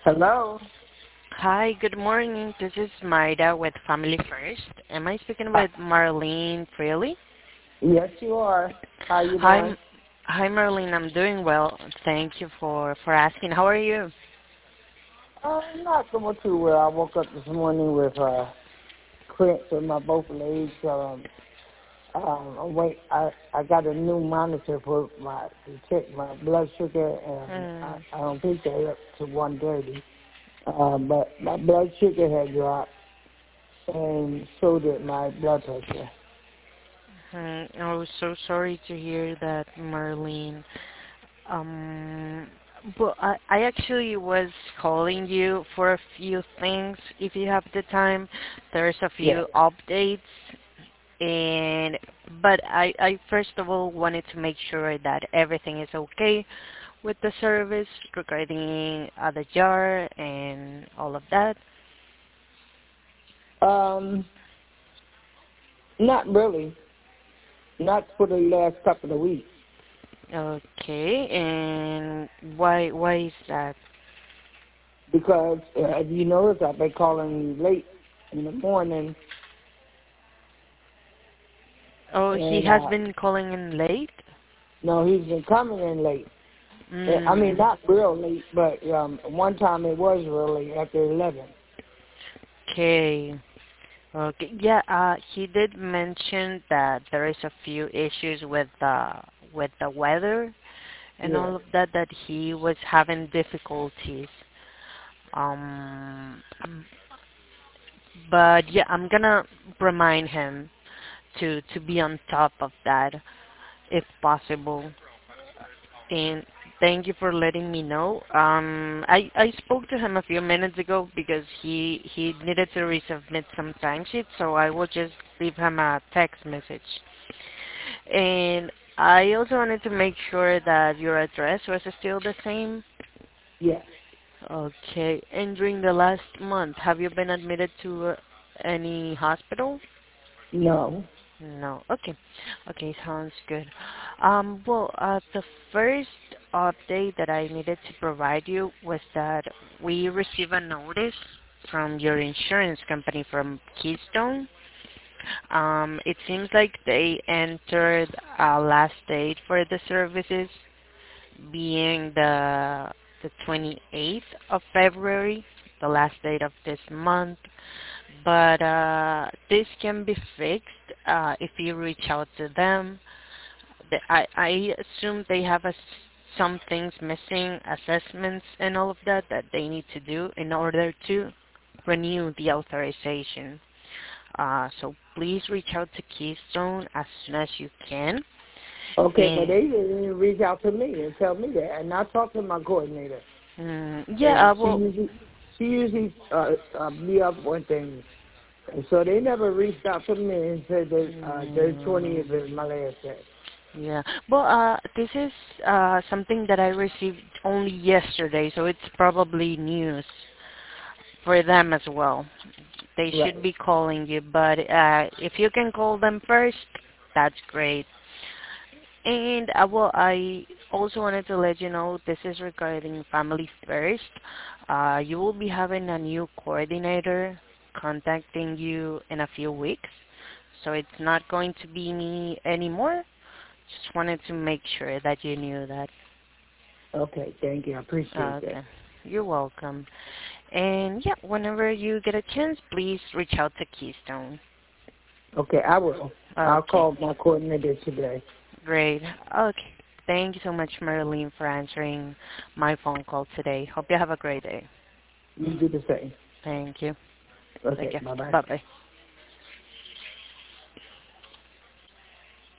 Hello. Hi, good morning. This is Maida with Family First. Am I speaking with Marlene Freely? Yes, you are. How you Hi, doing? hi, Marlene. I'm doing well. Thank you for asking. How are you? Not doing too well. I woke up this morning with cramps in my both legs. I got a new monitor for my to check my blood sugar, and Hmm. I don't think they're up to 130. But my blood sugar had dropped, and so did my blood pressure. I was so sorry to hear that, Marlene. But I actually was calling you for a few things. If you have the time, there's a Yes. few updates. And but I first of all wanted to make sure that everything is okay with the service regarding the jar and all of that. Um, not really. Not for the last couple of weeks. Okay, and why is that? Because as you notice, I've been calling late in the morning, Oh, he and has been calling in late? no, he's been coming in late. I mean, Mm, not real late, but one time it was real late after 11. okay. Okay. Yeah, he did mention that there is a few issues with the weather and Yeah. all of that, that he was having difficulties. Um, but yeah, I'm gonna remind him to be on top of that if possible. And thank you for letting me know. I spoke to him a few minutes ago because he needed to resubmit some timesheets, so I will just leave him a text message. And I also wanted to make sure that your address was still the same. Yes. Okay. And during the last month, have you been admitted to any hospital? No. No. Okay. Okay, sounds good. Well, the first update that I needed to provide you was that we received a notice from your insurance company from Keystone. It seems like they entered a last date for the services being the 28th of February, the last date of this month. But this can be fixed if you reach out to them. I assume they have some things missing, assessments and all of that that they need to do in order to renew the authorization. So please reach out to Keystone as soon as you can. Okay, but And they didn't even reach out to me and tell me that. And I talked to my coordinator, and yeah, well, she usually be up on things. And so they never reached out to me and said that the mm, 20th is my last day. yeah. Well, this is something that I received only yesterday, so it's probably news for them as well. They should Right. be calling you, but if you can call them first, that's great. And well, I also wanted to let you know this is regarding Family First. You will be having a new coordinator contacting you in a few weeks, so it's not going to be me anymore. Just wanted to make sure that you knew that. Okay, thank you. I appreciate that. Okay, you're welcome. And yeah, whenever you get a chance, please reach out to Keystone. Okay, I will. I'll Okay, call my coordinator today. great. Okay. Thank you so much, Marilyn, for answering my phone call today. Hope you have a great day. You do the same. Thank you. Take Okay, care. bye-bye. Bye-bye.